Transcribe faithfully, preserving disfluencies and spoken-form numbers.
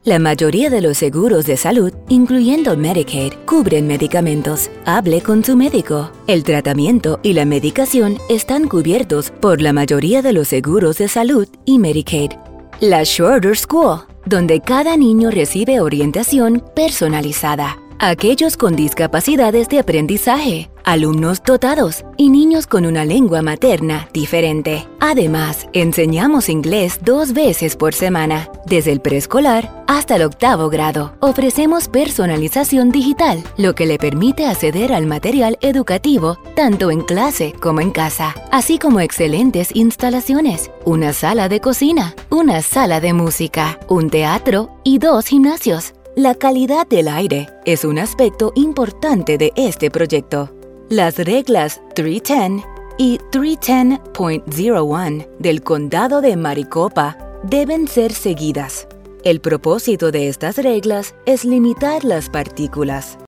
La mayoría de los seguros de salud, incluyendo Medicaid, cubren medicamentos. Hable con su médico. El tratamiento y la medicación están cubiertos por la mayoría de los seguros de salud y Medicaid. La Shorter School, donde cada niño recibe orientación personalizada. Aquellos con discapacidades de aprendizaje, alumnos dotados y niños con una lengua materna diferente. Además, enseñamos inglés dos veces por semana, desde el preescolar hasta el octavo grado. Ofrecemos personalización digital, lo que le permite acceder al material educativo tanto en clase como en casa, así como excelentes instalaciones, una sala de cocina, una sala de música, un teatro y dos gimnasios. La calidad del aire es un aspecto importante de este proyecto. Las reglas trescientos diez y trescientos diez punto cero uno del Condado de Maricopa deben ser seguidas. El propósito de estas reglas es limitar las partículas.